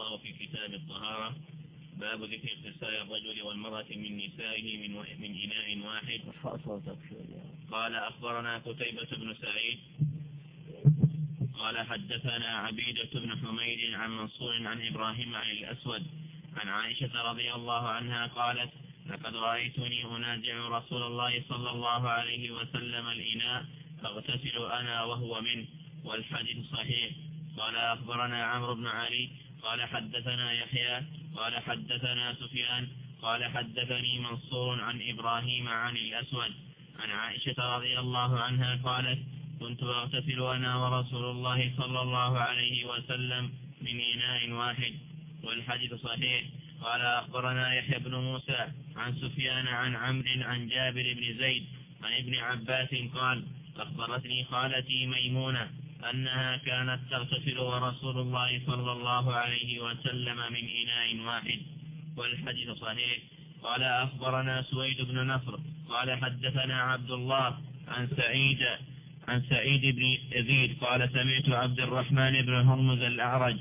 الله في كتاب الطهارة. باب ذكر اغتسال الرجل والمرأة من نسائه من إناء واحد. قال أخبرنا قتيبة بن سعيد قال حدثنا عبيدة بن حميد عن منصور عن إبراهيم عن الأسود عن عائشة رضي الله عنها قالت لقد رأيتني أنازع رسول الله صلى الله عليه وسلم الإناء فاغتسل أنا وهو منه، والحديث صحيح. قال أخبرنا عمرو بن علي قال حدثنا يحيى قال حدثنا سفيان قال حدثني منصور عن إبراهيم عن الأسود عن عائشة رضي الله عنها قالت كنت أغتسل أنا ورسول الله صلى الله عليه وسلم من إناء واحد، والحديث صحيح. قال أخبرنا يحيى بن موسى عن سفيان عن عمرو عن جابر بن زيد عن ابن عباس قال أخبرتني خالتي ميمونة أنها كانت تغتسل ورسول الله صلى الله عليه وسلم من إناء واحد، والحديث صحيح. قال أخبرنا سويد بن نصر قال حدثنا عبد الله عن سعيد بن يزيد قال سمعت عبد الرحمن بن هرمز الأعرج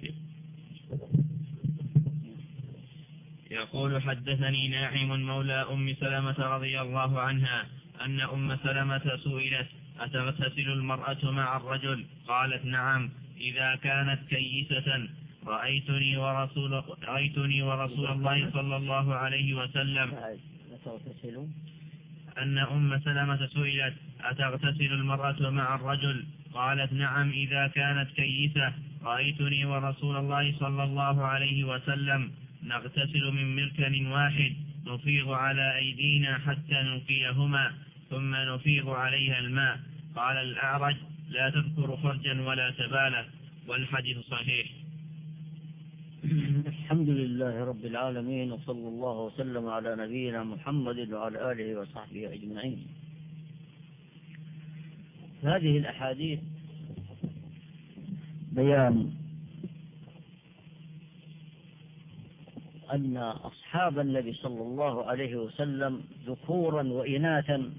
يقول حدثني ناعم مولى أم سلمة رضي الله عنها أن أم سلمة سئلت أتغتسل المرأة مع الرجل؟ قالت نعم إذا كانت كيسة. رأيتني ورسول الله صلى الله عليه وسلم أن أم سلمة سئلت أتغتسل المرأة مع الرجل؟ قالت نعم إذا كانت كيسة. رأيتني ورسول الله صلى الله عليه وسلم نغتسل من مركن واحد نفيض على أيدينا حتى نلقيهما ثم نفيض عليها الماء. قال الأعرج لا تذكر خرجا ولا تبالا، والحديث صحيح. الحمد لله رب العالمين، وصلى الله وسلم على نبينا محمد وعلى آله وصحبه أجمعين. هذه الأحاديث بيان أن أصحاب النبي صلى الله عليه وسلم ذكورا وإناثا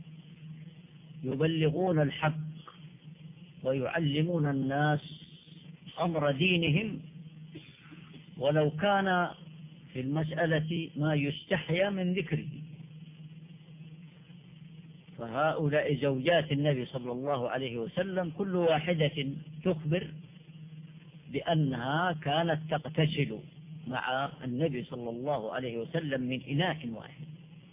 يبلغون الحق ويعلمون الناس أمر دينهم، ولو كان في المسألة ما يستحيا من ذكره. فهؤلاء زوجات النبي صلى الله عليه وسلم كل واحدة تخبر بأنها كانت تغتسل مع النبي صلى الله عليه وسلم من إناء واحد،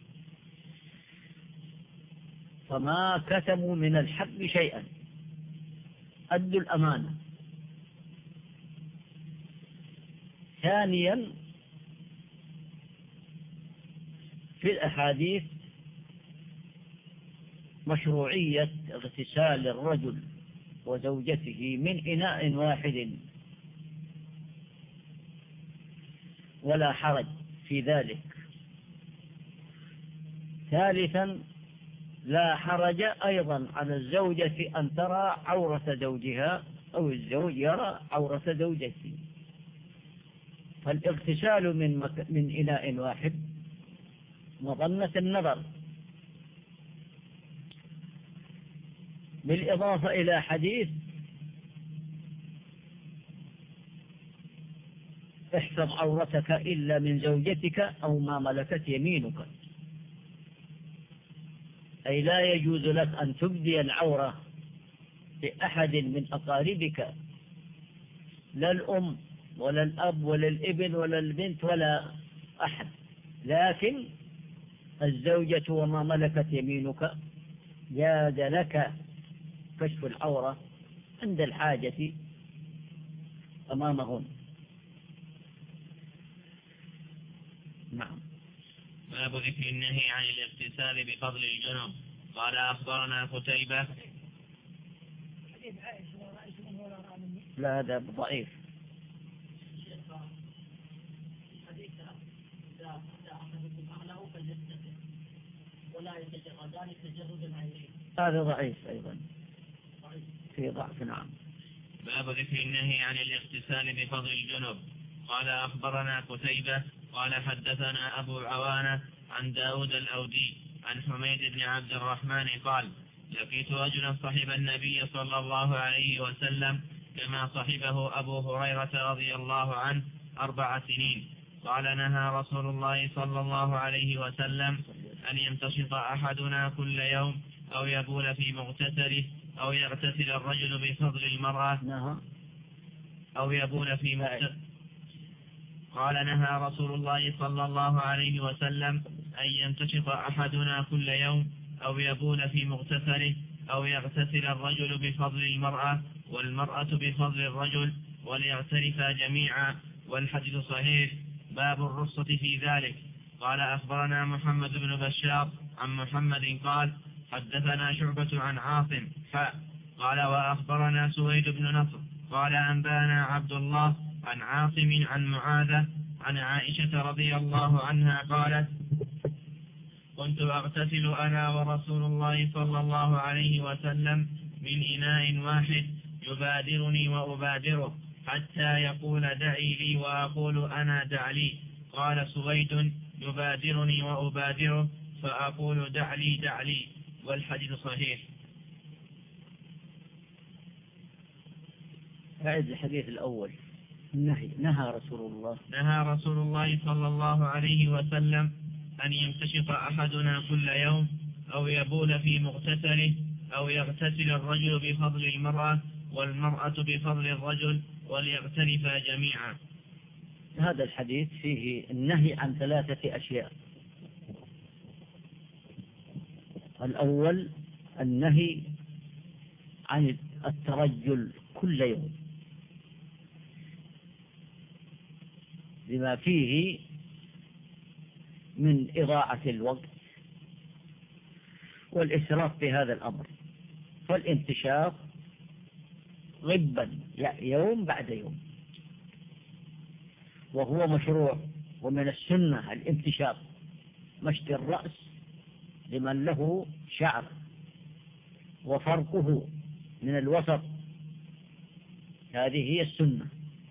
فما كتموا من الحق شيئا، أدوا الأمانة. ثانيا في الأحاديث مشروعية اغتسال الرجل وزوجته من إناء واحد، ولا حرج في ذلك. ثالثا لا حرج أيضا على الزوجة أن ترى عورة زوجها أو الزوج يرى عورة زوجته، فالاغتسال من إناء واحد مظنة النظر. بالإضافة إلى حديث احفظ عورتك إلا من زوجتك أو ما ملكت يمينك، أي لا يجوز لك أن تبدي العورة لأحد من أقاربك، لا الأم ولا الأب ولا الابن ولا البنت ولا أحد، لكن الزوجة وما ملكت يمينك جاز لك كشف العورة عند الحاجة أمامهن. نعم. باب ذكر النهي عن الاغتسال بفضل الجنب. قال أخبرنا قتيبة. لا هذا ضعيف. هذا ضعيف أيضا في ضعف. نعم. باب ذكر النهي عن الاغتسال بفضل الجنب. قال أخبرنا قتيبة قال حدثنا أبو عوانة عن داود الأودي عن حميد بن عبد الرحمن قال لقيت رجلا صحب النبي صلى الله عليه وسلم كما صحبه أبو هريرة رضي الله عنه 4 سنين. قال نهى رسول الله صلى الله عليه وسلم أن يمتشط أحدنا كل يوم أو يبول في مغتسله أو يغتسل الرجل بفضل المرأة أو يبول في مغتسله. قال نهى رسول الله صلى الله عليه وسلم أن يمتشط أحدنا كل يوم أو يبول في مغتسله أو يغتسل الرجل بفضل المرأة والمرأة بفضل الرجل وليغترفا جميعا. والحديث صحيح. باب الرخصة في ذلك. قال أخبرنا محمد بن بشار عن محمد قال حدثنا شعبة عن عاصم قال وأخبرنا سويد بن نصر قال أنبانا عبد الله عن عاصم عن معاذة عن عائشة رضي الله عنها قالت كنت أغتسل أنا ورسول الله صلى الله عليه وسلم من إناء واحد يبادرني وأبادره حتى يقول دعي لي وأقول أنا دع لي. قال سويد يبادرني وأبادره فأقول دع لي دع لي. والحديث صحيح. أعد الحديث الأول. نهى رسول الله صلى الله عليه وسلم أن يمتشط أحدنا كل يوم أو يبول في مغتسله أو يغتسل الرجل بفضل المرأة والمرأة بفضل الرجل وليغترفا جميعا. هذا الحديث فيه النهي عن 3 أشياء. الأول النهي عن الترجل كل يوم لما فيه من إضاعة الوقت والإسراف في هذا الأمر، فالانتشار غبا يوم بعد يوم وهو مشروع. ومن السنة الانتشار مشط الرأس لمن له شعر وفرقه من الوسط، هذه هي السنة.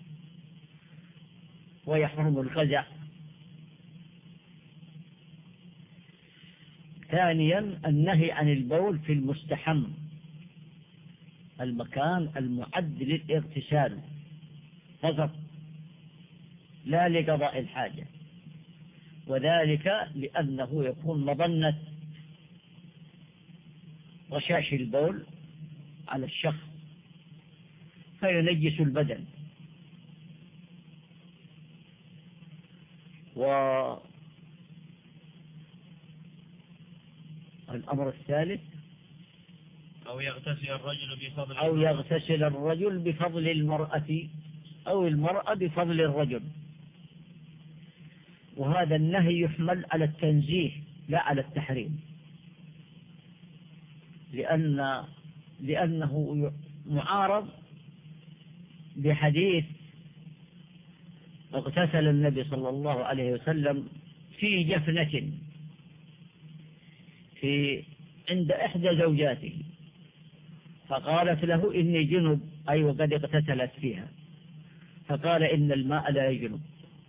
ويحرم القزع. ثانيا النهي عن البول في المستحم، المكان المعد للاغتسال فقط لا لقضاء الحاجة، وذلك لأنه يكون مظنة رشاش البول على الشخص فينجس البدن. والأمر الثالث أو يغتسل الرجل بفضل المرأة أو المرأة بفضل الرجل. وهذا النهي يحمل على التنزيه لا على التحريم، لأنه معارض بحديث اغتسل النبي صلى الله عليه وسلم في جفنة عند إحدى زوجاته فقالت له إني جنب، أي وقد اغتسلت فيها، فقال إن الماء لا يجنب.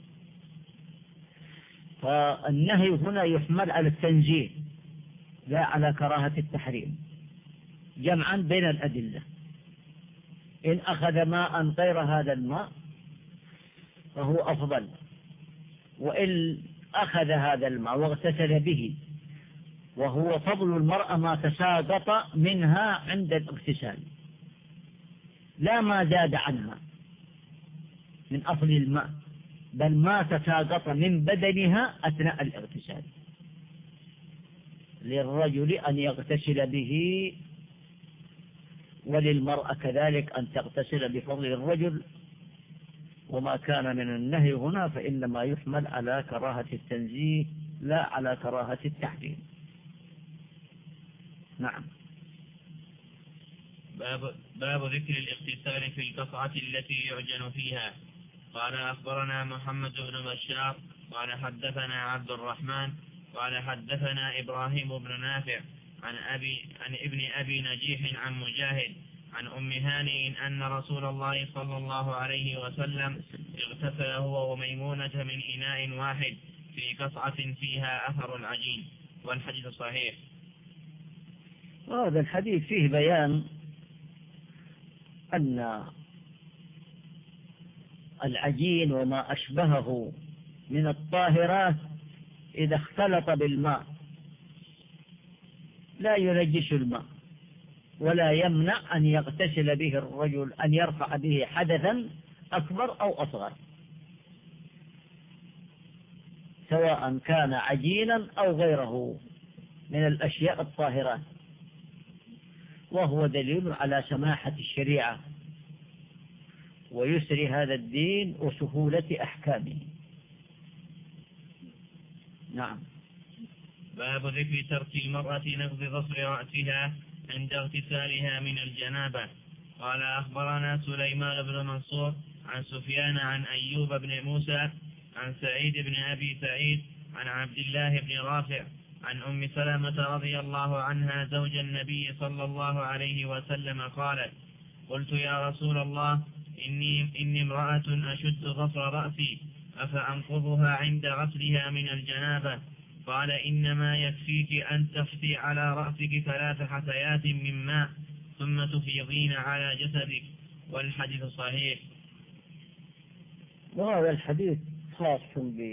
فالنهي هنا يحمل على التنزيه لا على كراهة التحريم، جمعا بين الأدلة. إن أخذ ماء غير هذا الماء فهو أفضل، وإن أخذ هذا الماء واغتسل به وهو فضل المرأة ما تساقط منها عند الاغتسال لا ما زاد عنها من أصل الماء، بل ما تساقط من بدنها أثناء الاغتسال. للرجل أن يغتسل به وللمرأة كذلك أن تغتسل بفضل الرجل. وما كان من النهي هنا فإنما يحمل على كراهة التنزيه لا على كراهة التحريم. نعم. باب ذكر الاغتسال في القصعة التي يعجن فيها. قال أخبرنا محمد بن بشار قال حدثنا عبد الرحمن قال حدثنا إبراهيم بن نافع عن ابن أبي نجيح عن مجاهد عن أم هانئ أن رسول الله صلى الله عليه وسلم اغتسل هو وميمونة من إناء واحد في قصعة فيها أثر العجين. والحديث صحيح. هذا الحديث فيه بيان أن العجين وما أشبهه من الطاهرات إذا اختلط بالماء لا ينجس الماء، ولا يمنع أن يغتسل به الرجل، أن يرفع به حدثا أكبر أو أصغر، سواء كان عجينا أو غيره من الأشياء الطاهرات. وهو دليل على سماحة الشريعة ويسر هذا الدين وسهولة أحكامه. نعم. باب ذكر ترك المرأة نقض ظفر رأسها عند اغتسالها من الجنابة. قال أخبرنا سليمان بن منصور عن سفيان عن أيوب بن موسى عن سعيد بن أبي سعيد عن عبد الله بن رافع عن أم سلمة رضي الله عنها زوج النبي صلى الله عليه وسلم قالت: قلت يا رسول الله إني امرأة أشد ظفر رأسي أفأنقضها عند غسلها من الجنابة؟ قال: إنما يكفيك أن تفتي على رأسك 3 حثيات من ماء ثم تفيضين على جسدك. والحديث صحيح. وهذا الحديث خاص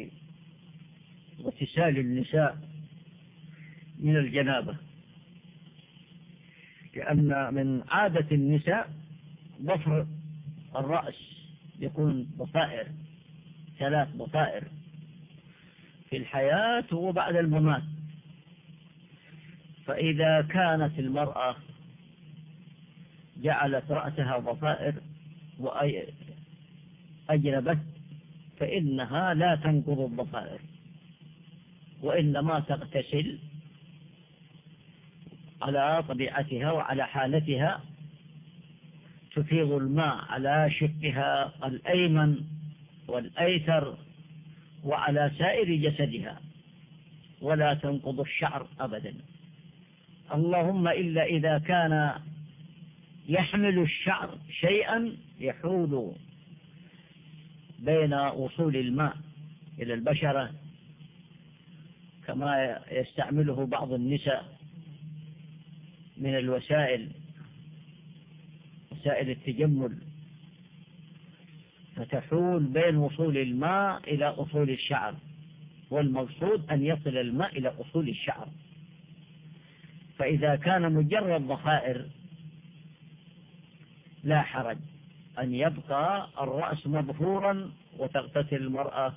باغتسال النساء من الجنابة، لأن من عادة النساء ظفر الرأس يكون ضفائر، 3 ضفائر في الحياة وبعد الممات. فإذا كانت المرأة جعلت رأسها ضفائر وأجنبت فإنها لا تنقض الضفائر، وإنما تغتسل على طبيعتها وعلى حالتها، تفيض الماء على شقها الأيمن والأيسر وعلى سائر جسدها، ولا تنقض الشعر أبدا، اللهم إلا إذا كان يحمل الشعر شيئا يحول بين وصول الماء إلى البشرة، كما يستعمله بعض النساء من الوسائل، وسائل التجمل، فتحول بين وصول الماء إلى أصول الشعر، والمقصود أن يصل الماء إلى أصول الشعر. فإذا كان مجرد ضفائر لا حرج أن يبقى الرأس مظفورا وتغتسل المرأة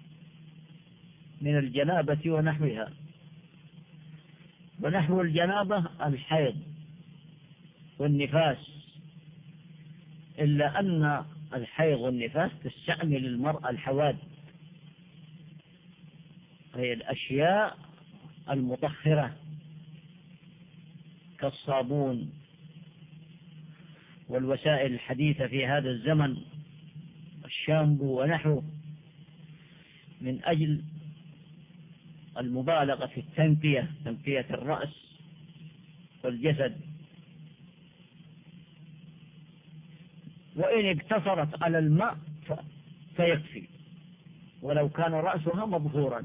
من الجنابة ونحوها. ونحو الجنابة الحيض والنفاس، إلا أن الحيض والنفاس تستعمل المرأة الحوادث، هي الأشياء المطهرة كالصابون والوسائل الحديثة في هذا الزمن، الشامبو ونحوه، من أجل المبالغة في تنقية الرأس والجسد. وإن اقتصرت على الماء فيكفي، ولو كان رأسها مظهورا.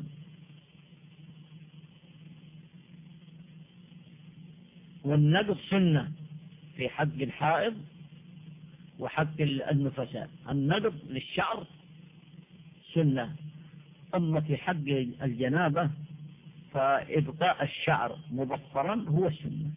والنقض سنة في حق الحائض وحق النفساء، النقض للشعر سنة، أما في حق الجنابة فإبقاء الشعر مبصرا هو السنة.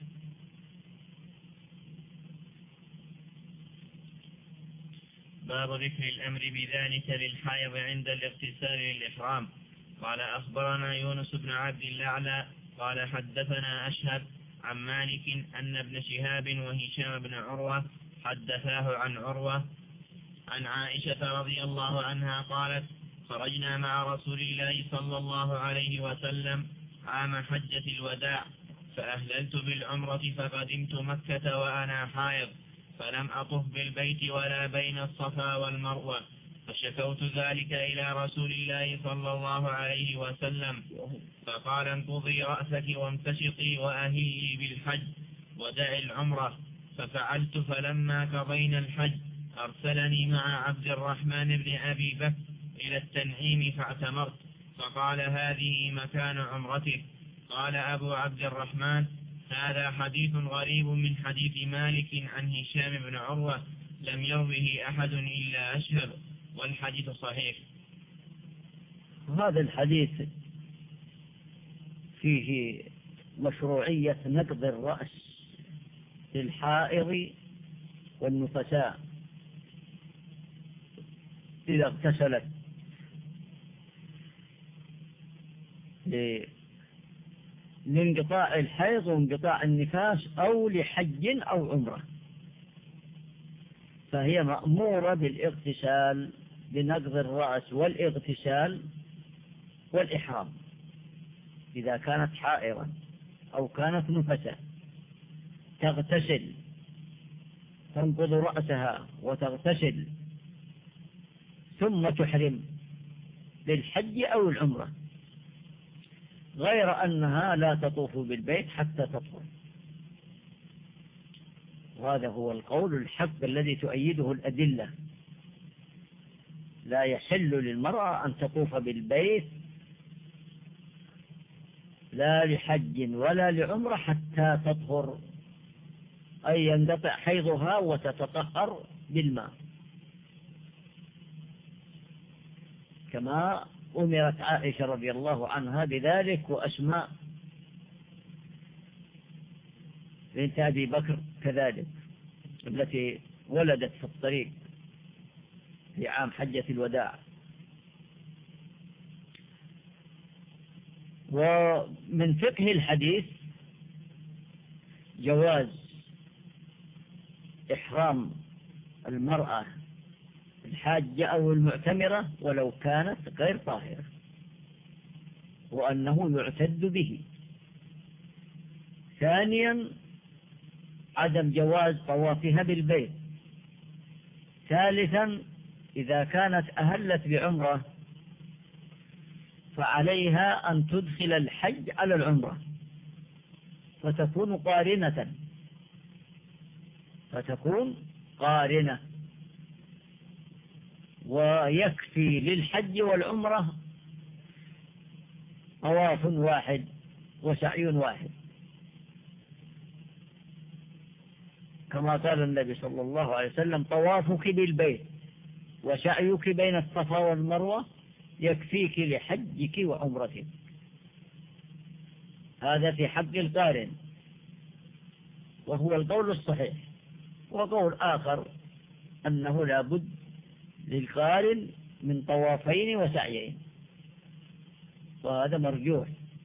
باب ذكر الأمر بذلك للحائض عند الاغتسال للإحرام. قال أخبرنا يونس بن عبد الأعلى قال حدثنا أشهب عن مالك أن ابن شهاب وهشام بن عروة حدثاه عن عروة عن عائشة رضي الله عنها قالت: خرجنا مع رسول الله صلى الله عليه وسلم عام حجة الوداع، فأهللت بالعمرة فقدمت مكة وأنا حائض، فلم أطف بالبيت ولا بين الصفا والمروة، فشكوت ذلك إلى رسول الله صلى الله عليه وسلم، فقال: انقضي رأسك وامتشطي وأهلي بالحج ودع العمرة. ففعلت، فلما قضينا الحج أرسلني مع عبد الرحمن بن أبي بكر إلى التنعيم فاعتمرت، فقال: هذه مكان عمرتك. قال أبو عبد الرحمن: هذا حديث غريب من حديث مالك عن هشام بن عروة، لم يروه أحد إلا أشهب، والحديث صحيح. هذا الحديث فيه مشروعية نقض الرأس للحائض والنفساء إذا اغتسلت لانقطاع الحيض وانقطاع النفاس أو لحج أو عمرة، فهي مأمورة بالاغتسال بنقض الرأس والاغتسال والإحرام إذا كانت حائضا أو كانت نفسا، تغتسل تنقض رأسها وتغتسل ثم تحرم للحج أو العمرة، غير أنها لا تطوف بالبيت حتى تطهر. وهذا هو القول الحق الذي تؤيده الأدلة. لا يحل للمرأة أن تطوف بالبيت لا لحج ولا لعمرة حتى تطهر، أي ينقطع حيضها وتتطهر بالماء، كما أمرت عائشة رضي الله عنها بذلك، وأسماء بنت أبي بكر كذلك التي ولدت في الطريق في عام حجة الوداع. ومن فقه الحديث جواز إحرام المرأة الحاجة أو المعتمرة ولو كانت غير طاهرة، وأنه يعتد به. ثانيا عدم جواز طوافها بالبيت. ثالثا إذا كانت أهلت بعمرة فعليها أن تدخل الحج على العمرة فتكون قارنة، ويكفي للحج والعمرة طواف واحد وسعي واحد، كما قال النبي صلى الله عليه وسلم: طوافك بالبيت وسعيك بين الصفا والمروة يكفيك لحجك وعمرتك. هذا في حق القارن، وهو القول الصحيح. وقول آخر أنه لا بد للقارن من طوافين وسعيين، وهذا مرجوح،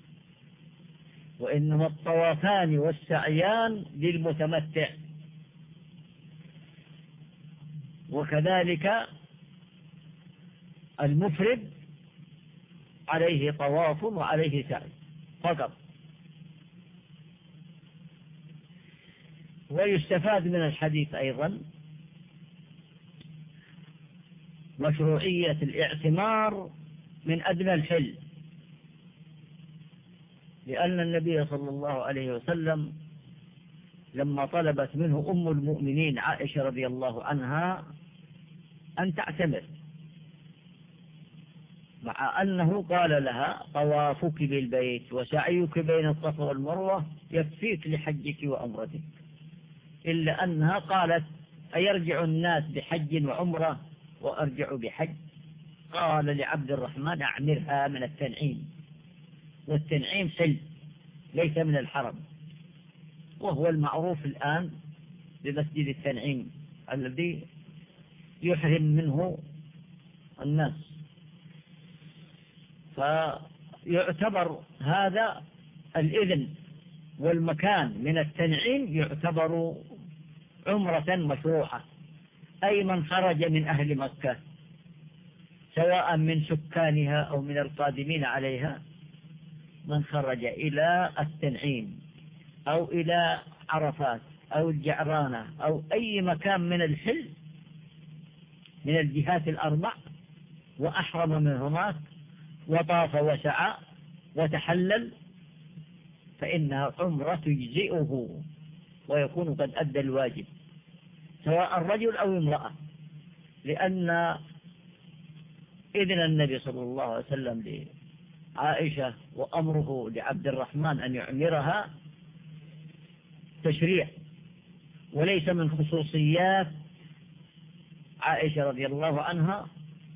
وإنما الطوافان والسعيان للمتمتع، وكذلك المفرد عليه طواف وعليه سعي فقط. ويستفاد من الحديث أيضا مشروعية الاعتمار من أدنى الحل، لأن النبي صلى الله عليه وسلم لما طلبت منه أم المؤمنين عائشة رضي الله عنها أن تعتمر، مع أنه قال لها: طوافك بالبيت وسعيك بين الصفا والمروة يكفيك لحجك وعمرتك، إلا أنها قالت: أيرجع الناس بحج وعمرة وأرجع بحج؟ قال لعبد الرحمن: أعمرها من التنعيم، والتنعيم حل ليس من الحرم، وهو المعروف الآن بمسجد التنعيم الذي يحرم منه الناس. فيعتبر هذا الإذن والمكان من التنعيم يعتبر عمرة مشروعة، أي من خرج من أهل مكة سواء من سكانها أو من القادمين عليها، من خرج إلى التنعيم أو إلى عرفات أو الجعرانة أو أي مكان من الحل من الجهات الأربع وأحرم من هناك وطاف وسعى وتحلل، فإنها عمرة تجزئه ويكون قد أدى الواجب، سواء الرجل أو امرأة، لأن إذن النبي صلى الله عليه وسلم لعائشة وأمره لعبد الرحمن أن يعمرها تشريع، وليس من خصوصيات عائشة رضي الله عنها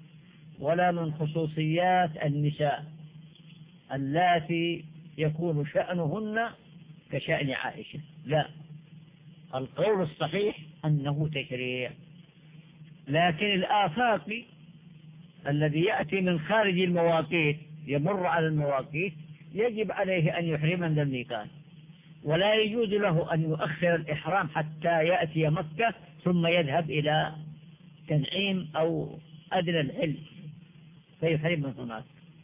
ولا من خصوصيات النساء اللاتي يكون شأنهن كشأن عائشة، لا، القول الصحيح أنه تشريع. لكن الآفاقي الذي يأتي من خارج المواقيت يمر على المواقيت يجب عليه أن يحرم من الميقات، ولا يجوز له أن يؤخر الإحرام حتى يأتي مكة ثم يذهب إلى تنعيم أو أدنى الحل فيحرم من هناك،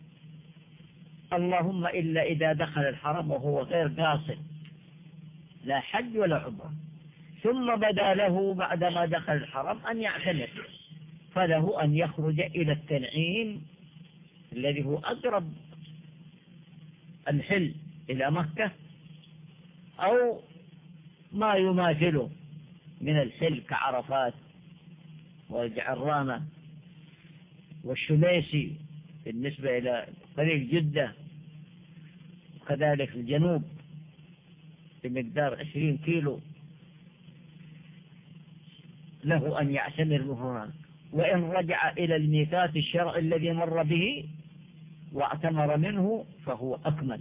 اللهم إلا إذا دخل الحرم وهو غير قاصد لا حج ولا عمرة، ثم بدا له بعدما دخل الحرم أن يعتمر، فله أن يخرج إلى التنعيم الذي هو أقرب الحل إلى مكة أو ما يماثله من الحل كعرفات والجعرانة والشميسي بالنسبة إلى طريق جدة، وكذلك الجنوب بمقدار 20 كيلو له أن يعتمر من هناك، وإن رجع إلى الميقات الشرعي الذي مر به واعتمر منه فهو أكمل.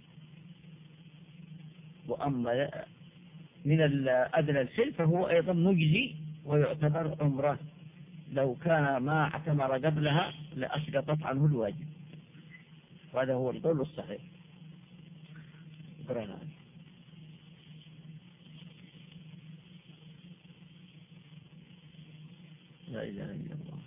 وأما من أدنى الحل فهو أيضا مجزي ويعتبر عمره، لو كان ما اعتمر قبلها لأسقطت عنه الواجب، وهذا هو القول الصحيح. لا إله إلا الله.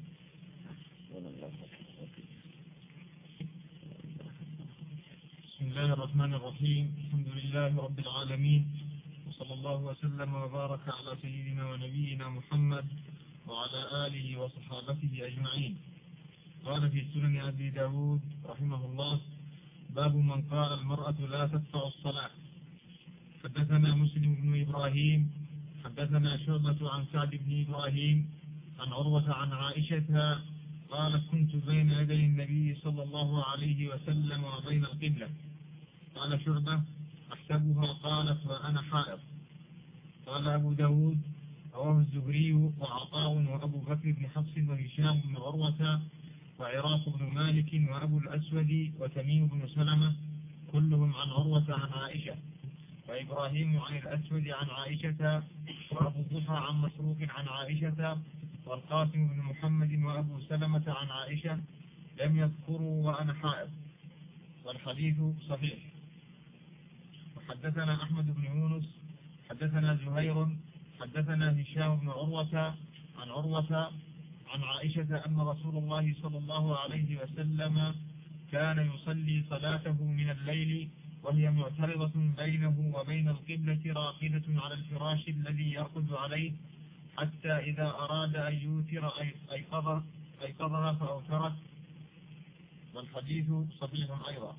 بسم الله الرحمن الرحيم، الحمد لله رب العالمين، وصلى الله وسلم وبارك على سيدنا ونبينا محمد وعلى آله وصحابته أجمعين. قال في سنن أبي داود رحمه الله: باب من قال المرأة لا تدفع الصلاة. حدثنا مسلم بن إبراهيم حدثنا شعبة عن سعد بن إبراهيم عن عروة عن عائشة قالت: كنت بين يدي النبي صلى الله عليه وسلم وبين القبلة. قال شعبة: أحسبها قالت: وأنا حائض. قال أبو داود: رواه الزهري وعطاء وأبو بكر بن حفص وهشام بن عروة وعراق بن مالك وأبو الأسود وتميم بن سلمة كلهم عن عروة عن عائشة، وإبراهيم عن الأسود عن عائشة، وأبو الضحى عن مسروق عن عائشة، والقاسم بن محمد وأبو سلمة عن عائشة لم يذكروا وأنا حائض، والحديث صحيح. وحدثنا أحمد بن يونس حدثنا زهير حدثنا هشام بن عروة عن عائشة أن رسول الله صلى الله عليه وسلم كان يصلي صلاته من الليل وهي معترضة بينه وبين القبلة راقدة على الفراش الذي يرقد عليه، حتى إذا أراد أن يوتر أيقظها فأوترت، والحديث صحيح أيضا.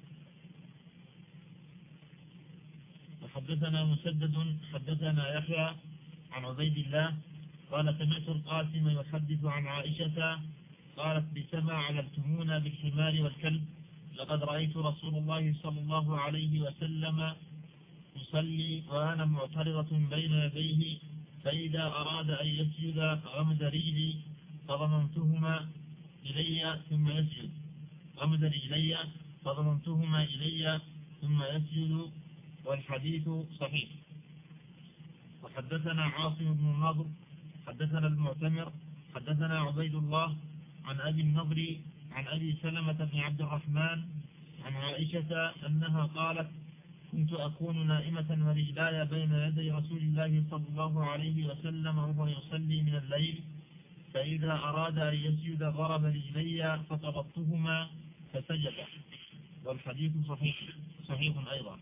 وحدثنا مسدد حدثنا يحيى عن عبيد الله قال: سمعت القاسم يحدث عن عائشة قالت: بسما علمتمونا بالحمار والكلب، لقد رأيت رسول الله صلى الله عليه وسلم يصلي وأنا معترضة بين يديه، فإذا أراد أن يسجد غمد رجلي فضممتهما إلي ثم يسجد، غمد رجلي فضممتهما إلي ثم يسجد، والحديث صحيح. وحدثنا عاصم بن النضر حدثنا المعتمر حدثنا عبيد الله عن أبي النضر عن أبي سلمة بن عبد الرحمن عن عائشة أنها قالت: كنت أكون نائمة ورجلاي بين يدي رسول الله صلى الله عليه وسلم وهو يصلي من الليل، فإذا أراد أن يسجد ضرب رجلي فقبضتهما فسجد، والحديث صحيح أيضا.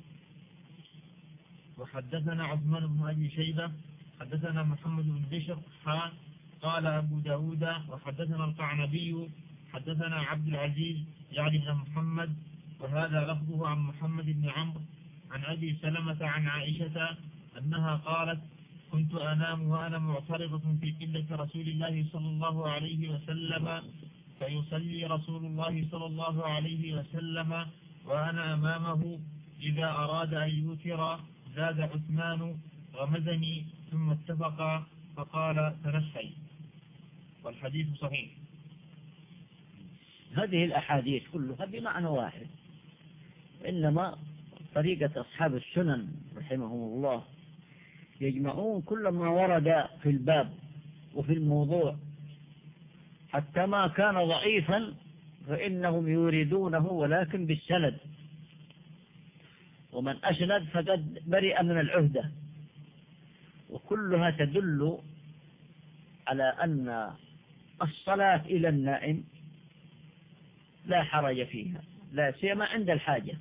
وحدثنا عثمان بن أبي شيبة حدثنا محمد بن بشر قال أبو داود: وحدثنا القعنبي حدثنا عبد العزيز يعني بن محمد، وهذا لفظه عن محمد بن عمرو عن أبي سلمة عن عائشة أنها قالت: كنت أنام وأنا معترضة في قبلة رسول الله صلى الله عليه وسلم، فيصلي رسول الله صلى الله عليه وسلم وأنا أمامه، إذا أراد أن يوتر زاد عثمان غمزني ثم اتفق فقال: تنحي، والحديث صحيح. هذه الأحاديث كلها بمعنى واحد، إنما طريقة أصحاب السنن رحمهم الله يجمعون كل ما ورد في الباب وفي الموضوع، حتى ما كان ضعيفا فإنهم يريدونه ولكن بالسند، ومن أسند فقد برئ من العهدة. وكلها تدل على أن الصلاة إلى النائم لا حرج فيها، لا سيما عند الحاجة.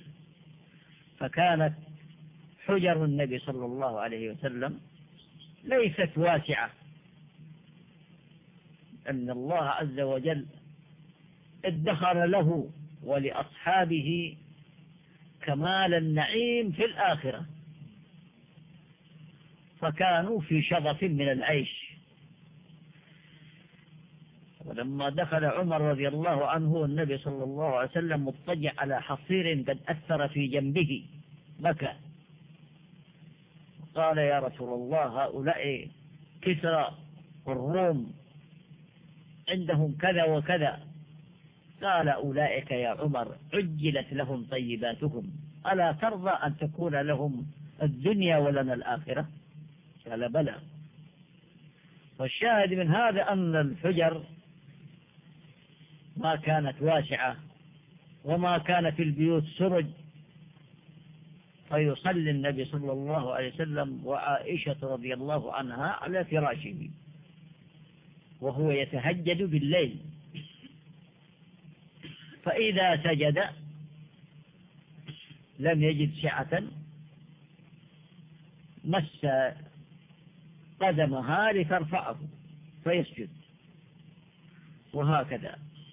فكانت حجر النبي صلى الله عليه وسلم ليست واسعة، أن الله عز وجل ادخر له ولأصحابه كمال النعيم في الآخرة، فكانوا في شظف من العيش. ولما دخل عمر رضي الله عنه النبي صلى الله عليه وسلم مضطجع على حصير قد أثر في جنبه بكى، قال يا رسول الله هؤلاء كسرى والروم عندهم كذا وكذا. قال أولئك يا عمر عجلت لهم طيباتهم، ألا ترضى أن تكون لهم الدنيا ولنا الآخرة؟ قال بلى. والشاهد من هذا أن الحجر ما كانت واسعة، وما كان في البيوت سرج، فيصلي النبي صلى الله عليه وسلم وعائشة رضي الله عنها على فراشه وهو يتهجد بالليل، فإذا سجد لم يجد سعة مس قدمها لترفعه فيسجد، وهكذا.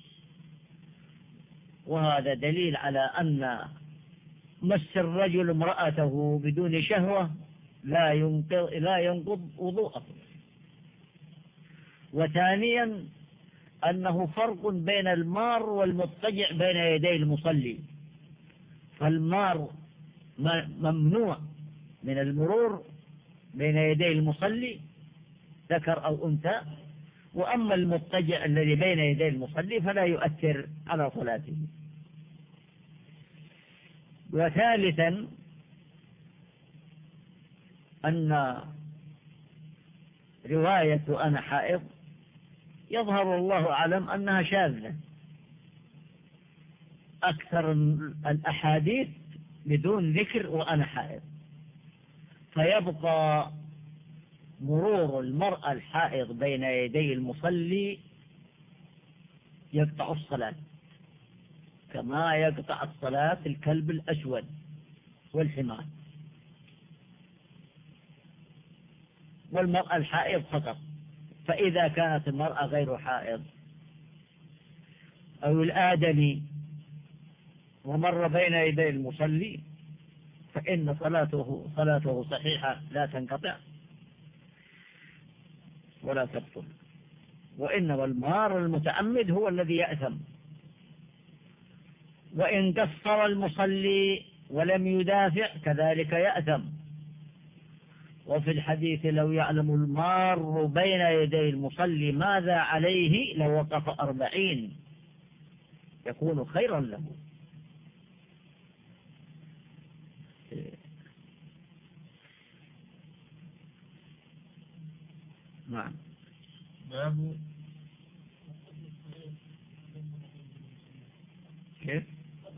وهذا دليل على أن مس الرجل امرأته بدون شهوة لا ينقض وضوءه. وثانيا أنه فرق بين المار والمضطجع بين يدي المصلي، فالمار ممنوع من المرور بين يدي المصلي ذكر أو أنثى، وأما المضطجع الذي بين يدي المصلي فلا يؤثر على صلاته. وثالثا أن رواية أنا حائض يظهر الله أعلم أنها شاذة، أكثر الأحاديث بدون ذكر وأنا حائض، فيبقى مرور المرأة الحائض بين يدي المصلي يقطع الصلاة كما يقطع الصلاة الكلب الأسود والحمار، والمرأة الحائض فقط. فإذا كانت المرأة غير حائض أو الآدمي ومر بين يدي المصلي فإن صلاته صحيحة لا تنقطع ولا تبطل، وإنما المار المتعمد هو الذي يأثم. وإن قصر المصلي ولم يدافع كذلك يأثم. وفي الحديث لو يعلم المار بين يدي المصلي ماذا عليه لوقف 40 يكون خيرا له. نعم. باب كيف؟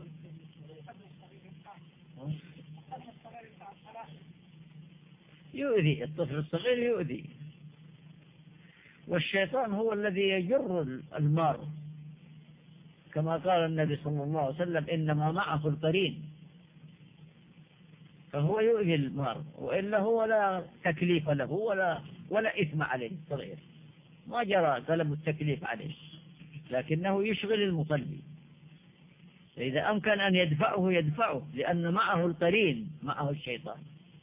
يؤذي الطفل الصغير، يؤذي. والشيطان هو الذي يجر المار، كما قال النبي صلى الله عليه وسلم إنما معه القرين، فهو يؤذي المار، وإلا هو لا تكليف له ولا إثم عليه الصغير، ما جرى قلم التكليف عليه، لكنه يشغل المصلي. فإذا أمكن أن يدفعه لأن معه القرين، معه الشيطان.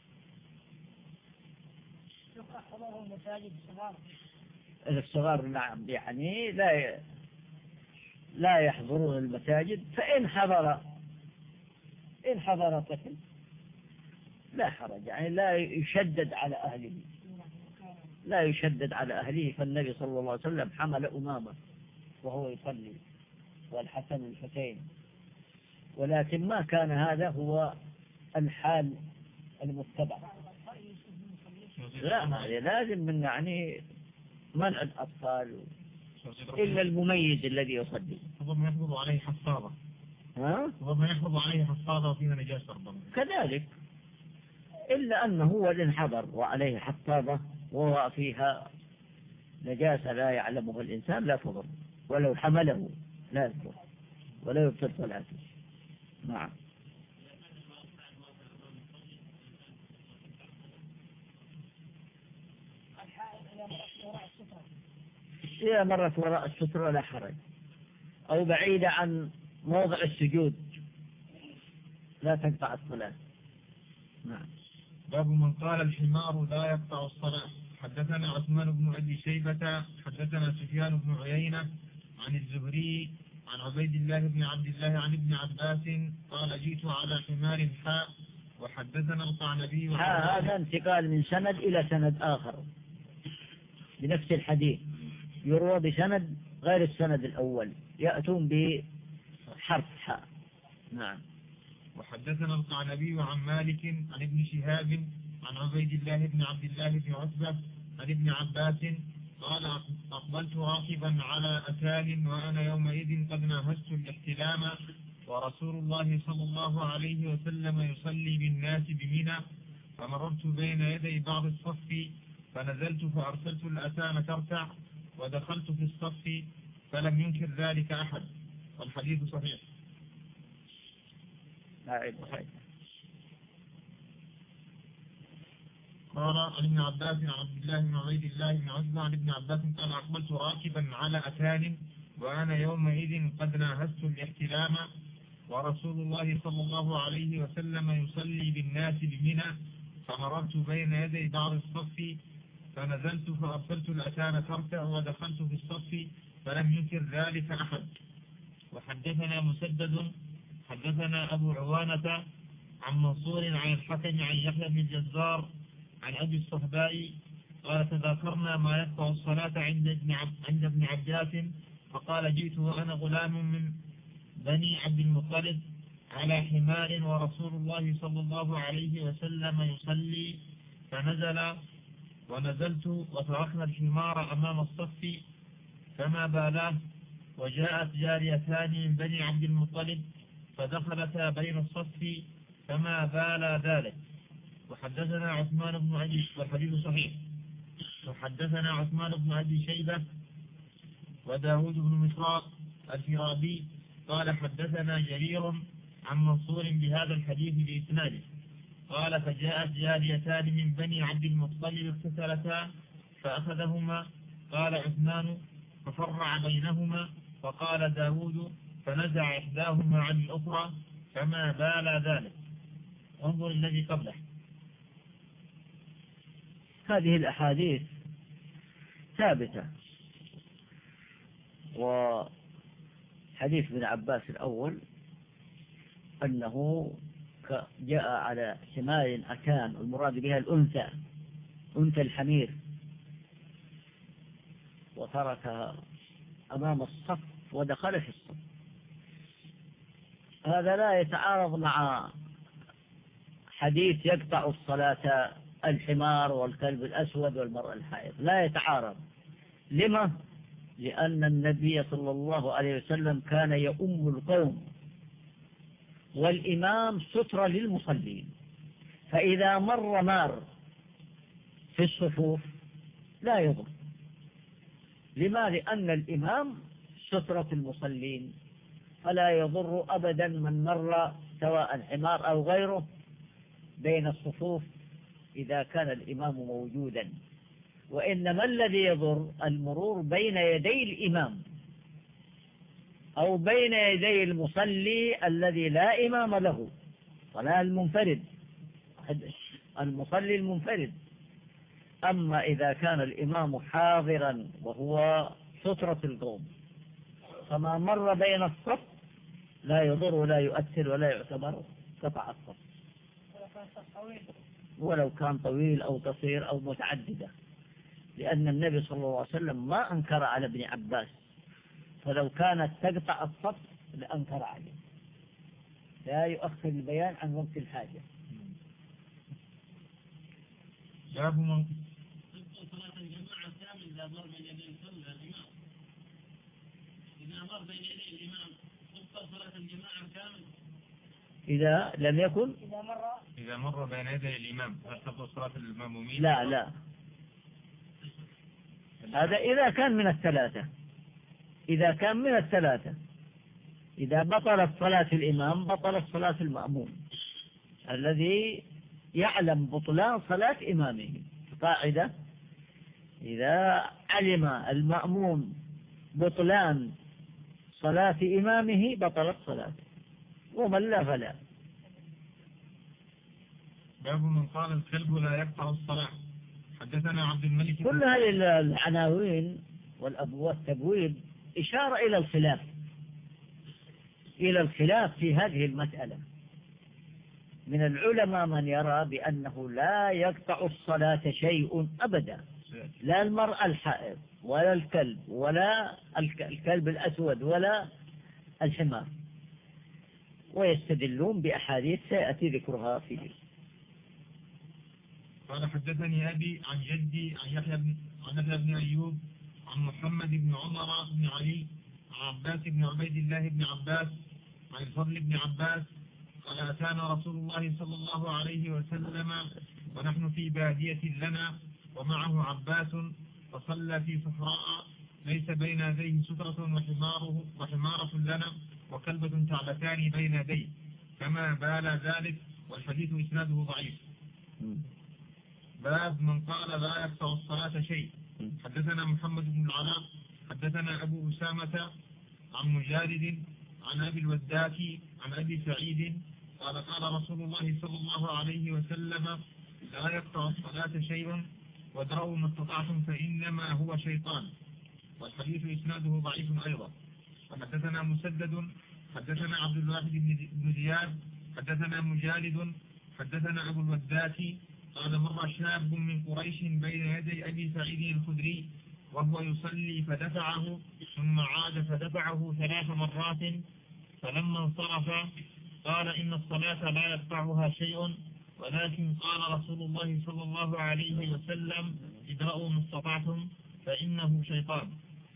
الصغار نعم، يعني لا يحضرون المساجد، فإن حضر طفل لا حرج، يعني لا يشدد على أهله، فالنبي صلى الله عليه وسلم حمل أمامة وهو يصلي والحسن والحسين، ولكن ما كان هذا هو الحال المتبع. لا، هذا لازم من يعني منع الأطفال إلا المميز الذي يصلي. ربما يحفظ عليه حفاظة. ربما يحفظ عليه حفاظة وفيها نجاسة ربما. كذلك، إلا أنه هو الانحضر وعليه حفاظة وهو فيها نجاسة لا يعلمها الإنسان لا تضر، ولو حمله لا يضر ولا يبطل صلاته. نعم. إذا مرت وراء السترة لا حرج، أو بعيدة عن موضع السجود لا تقطع الصلاة. نعم. باب من قال الحمار لا يقطع الصلاة. حدثنا عثمان بن أبي شيبة حدثنا سفيان بن عيينة عن الزهري عن عبيد الله بن عبد الله عن ابن عباس قال جئت على حمار حاء. وحدثنا القعنبي هذا انتقال من سند إلى سند آخر بنفس الحديث، يروى بسند غير السند الأول، يأتون بحرف حاء. نعم. وحدثنا القعنبي عن مالك عن ابن شهاب عن عبيد الله بن عبد الله بن عتبة عن ابن عباس قال أقبلت راكبا على أتان وأنا يومئذ قد ناهزت الاحتلام ورسول الله صلى الله عليه وسلم يصلي بالناس بمنى، فمررت بين يدي بعض الصف فنزلت فأرسلت الأتان ترتع ودخلت في الصف فلم ينكر ذلك أحد، والحديث صحيح. قال عن ابن عباس عن عبد الله بن عبيد الله بن عتبة عن ابن عباس قال أقبلت راكبا على أتان وأنا يومئذ قد ناهزت الاحتلام ورسول الله صلى الله عليه وسلم يصلي بالناس بمنى، فمررت بين يدي بعض الصف فنزلت فأرسلت الأتان ترتع ودخلت في الصف فلم ينكر ذلك أحد. وحدثنا مسدد حدثنا أبو عوانة عن منصور عن الحكم عن يحيى بن الجزار عن أبي الصهباء قال تذاكرنا ما يقطع الصلاة عند ابن عباس فقال جئت وأنا غلام من بني عبد المطلب على حمار ورسول الله صلى الله عليه وسلم يصلي فنزل ونزلت وتركنا الحمار أمام الصف فما بالاه، وجاءت جاريتان من بني عبد المطلب فدخلتا بين الصف فما بال ذلك. وحدثنا عثمان بن أبي والحديث صحيح. وحدثنا عثمان بن أبي شيبة وداود بن مشراق الفرابي قال حدثنا جرير عن منصور بهذا الحديث بإسناده قال فجاءت جاريتان من بني عبد المطلب اغتسلتا فأخذهما قال عثمان ففرع بينهما فقال داود فنزع إحداهما عن الأخرى فما بال ذلك. انظر الذي قبله. هذه الأحاديث ثابتة، وحديث ابن عباس الأول أنه جاء على حمار أتان، المراد بها الأنثى، أنثى الحمير، وتركها أمام الصف ودخل في الصف. هذا لا يتعارض مع حديث يقطع الصلاة الحمار والكلب الأسود والمرأة الحائض، لا يتعارض. لما؟ لأن النبي صلى الله عليه وسلم كان يؤم القوم، والإمام سترة للمصلين، فإذا مر في الصفوف لا يضر. لما؟ لأن الإمام سترة المصلين، فلا يضر أبدا من مر سواء حمار أو غيره بين الصفوف إذا كان الإمام موجودا. وإنما الذي يضر المرور بين يدي الإمام أو بين يدي المصلي الذي لا إمام له، صلاة المنفرد، المصلي المنفرد. أما إذا كان الإمام حاضرا وهو سترة القوم فما مر بين الصف لا يضر ولا يؤثر ولا يعتبر قطع الصف، ولو كان طويل أو قصير أو متعددة، لأن النبي صلى الله عليه وسلم ما أنكر على ابن عباس فلو كانت تقطع الصف لأنكر عليه. لا يؤخر البيان عن وقت الحاجة. باب من صلاة الجماعة كامل إذا مر بين يدي الإمام. إذا مر بين يدي الإمام تبطل صلاة الجماعة كامل. إذا لم يكن إذا مر بين يدي الإمام هل تبطل صلاة المأمومين؟ لا هذا إذا كان من الثلاثة. إذا كان من الثلاثة، إذا بطلت صلاة الإمام بطلت صلاة المأموم الذي يعلم بطلان صلاة إمامه. قاعدة: إذا علم المأموم بطلان صلاة إمامه بطلت صلاته، ومن لا فلا. باب من قال الكلب لا يقطع الصلاة. حدثنا عبد الملك. كل هذه العناوين والتبويب إشارة إلى الخلاف في هذه المسألة. من العلماء من يرى بأنه لا يقطع الصلاة شيء أبدا، لا المرأة الحائض ولا الكلب ولا الكلب الأسود ولا الحمار، ويستدلون بأحاديث سيأتي ذكرها فيه. قال حدثني أبي عن جدي عن يحيى بن أيوب عن محمد بن عمر بن علي عن عباس بن عبيد الله بن عباس عن الفضل بن عباس قال: أتانا رسول الله صلى الله عليه وسلم ونحن في بادية لنا ومعه عباس، فصلى في صحراء ليس بين يديه سترة وحمارة لنا وكلبة تعبتان بين يديه، كما بال ذلك، والحديث إسناده ضعيف. باب من قال لا يقطع الصلاة شيء. حدثنا محمد بن العلاء حدثنا أبو أسامة عن مجالد عن أبي الوداك عن أبي سعيد قال: قال رسول الله صلى الله عليه وسلم: لا يقطع الصلاة شيء، وادرؤوا ما استطعتم فإنما هو شيطان، والحديث إسناده ضعيف أيضا. وحدثنا مسدد حدثنا عبد الواحد بن زياد حدثنا مجالد حدثنا أبو الوداك قال: مر شاب من قريش بين يدي أبي سعيد الخدري وهو يصلي فدفعه، ثم عاد فدفعه 3 مرات، فلما انصرف قال: إن الصلاة لا يقطعها شيء، ولكن قال رسول الله صلى الله عليه وسلم: ادرؤوا ما استطعتم فإنه شيطان.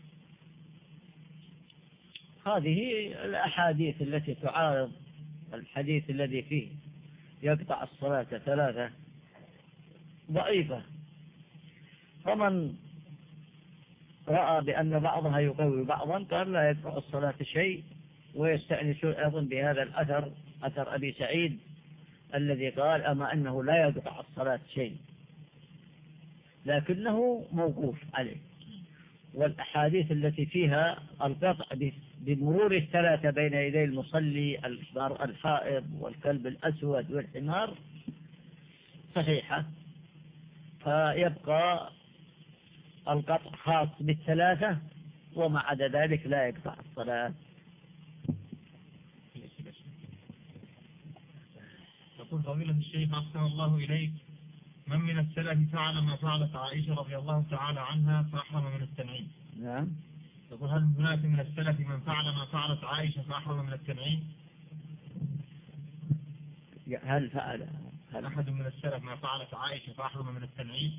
هذه الأحاديث التي تعارض الحديث الذي فيه يقطع الصلاة 3 ضعيفة. فمن رأى بأن بعضها يقوي بعضا قال لا يقطع الصلاة شيء، ويستأنسون أيضا بهذا الأثر، أثر أبي سعيد الذي قال: أما أنه لا يقطع الصلاة شيء، لكنه موقوف عليه. والأحاديث التي فيها القطع بمرور 3 بين يدي المصلي، الحائض والكلب الأسود والحمار، صحيحة، فيبقى القطع خاص بال3، وما عدا ذلك لا يقطع الصلاة. يقول فضيلة الشيخ أحسن الله إليك: من من السلف فعل ما فعلت عائشة رضي الله تعالى عنها فأحرم من التنعيم؟ نعم. يقول: هل هناك من السلف من فعل ما فعلت عائشة فأحرم من التنعيم؟ هل فعل أحد من السلف ما فعلت عائشة فأحرم من التنعيم؟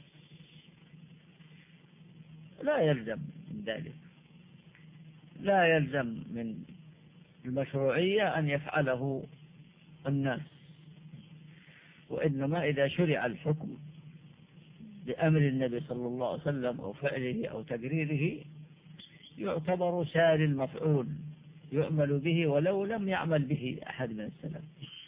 لا يلزم من ذلك، لا يلزم من المشروعية أن يفعله الناس، وإنما إذا شرع الحكم بأمر النبي صلى الله عليه وسلم أو فعله أو تقريره يعتبر سار المفعول يؤمل به ولو لم يعمل به أحد من السلف.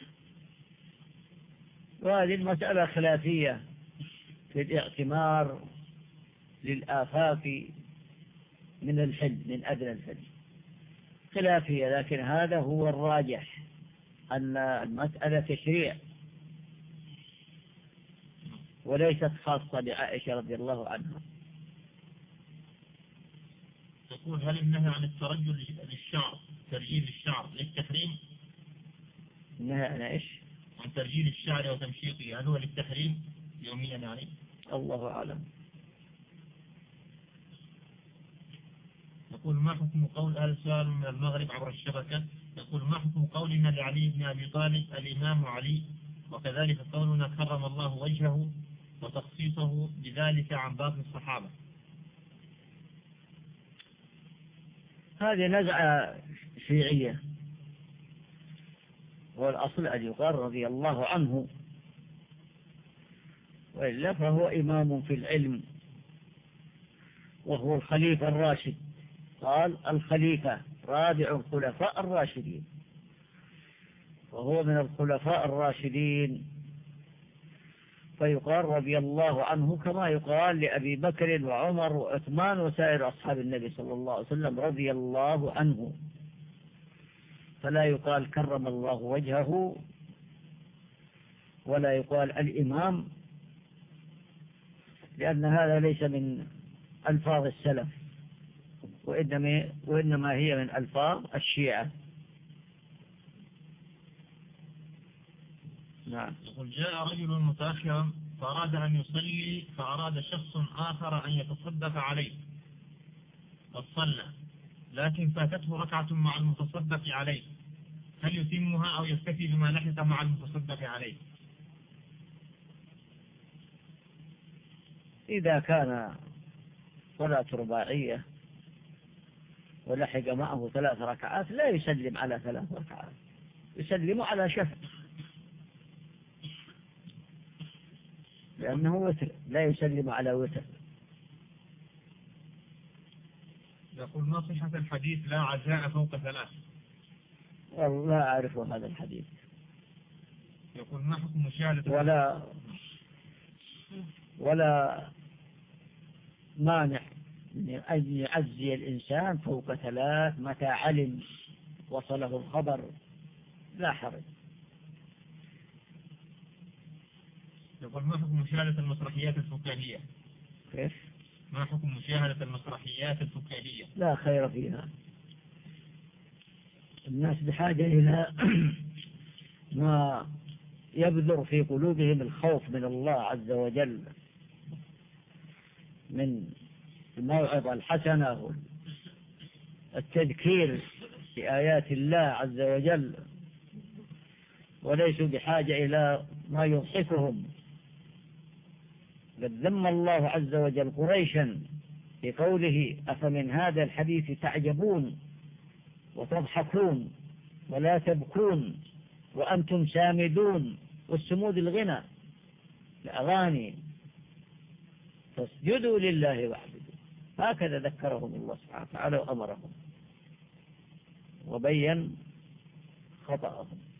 وهذه المسألة خلافية في الاعتمار للآفاق من الحل، من أدنى الحل، خلافية، لكن هذا هو الراجح، أن المسألة تشريع وليست خاصة بعائشة رضي الله عنها. تقول: هل النهي عن الترجل للشعر، ترجيل الشعر، للتحريم؟ النهي عن إيش؟ عن ترجيل الشعر وتمشيطه، هل هو للتحريم يوميا يعني؟ الله أعلم. يقول ما حكم قول أهل سؤال من المغرب عبر الشبكة؟ يقول ما حكم قولنا لعلي بن أبي طالب الإمام علي، وكذلك قولنا كرم الله وجهه، وتخصيصه بذلك عن باقي الصحابة؟ هذه نزعة شيعية، والأصل أن يقال رضي الله عنه، وإلا فهو إمام في العلم وهو الخليفة الراشد. قال الخليفة رابع الخلفاء الراشدين، وهو من الخلفاء الراشدين، فيقال رضي الله عنه كما يقال لأبي بكر وعمر وعثمان وسائر أصحاب النبي صلى الله عليه وسلم رضي الله عنه، فلا يقال كرم الله وجهه، ولا يقال الإمام، لأن هذا ليس من ألفاظ السلف، وإنما هي من ألفاظ الشيعة. نعم. يقول جاء رجل متأخرا فأراد أن يصلي، فأراد شخص آخر أن يتصدق عليه فصلى، لكن فاتته ركعة مع المتصدق عليه، هل يتمها أو يكتفي بما لحق مع المتصدق عليه؟ إذا كان صلاة رباعية ولحق معه 3 ركعات لا يسلم على 3 ركعات، يسلم على شفع، لأنه وتر، لا يسلم على وتر. يقول ما صحة الحديث لا عزاء فوق 3؟ والله لا أعرف هذا الحديث. يقول ما حكم مشاهدة ولا مانع من أن يعزي الإنسان فوق 3 متى علم وصله الخبر، لا حرج. يقول ما حكم مشاهدة المسرحيات الفكاهية؟ كيف؟ ما حكم مشاهدة المسرحيات الفكاهية؟ لا خير فيها، الناس بحاجة إلى ما يبذر في قلوبهم الخوف من الله عز وجل، من الموعظة الحسنة والتذكير بآيات الله عز وجل، وليسوا بحاجة إلى ما يضحكهم. قد ذم الله عز وجل قريشا بقوله أفمن هذا الحديث تعجبون وتضحكون ولا تبكون وأنتم سامدون، والسمود الغنى الأغاني، فاسجدوا لله واعبدوا. هكذا ذكرهم الله سبحانه وتعالى وأمرهم وبين خطأهم.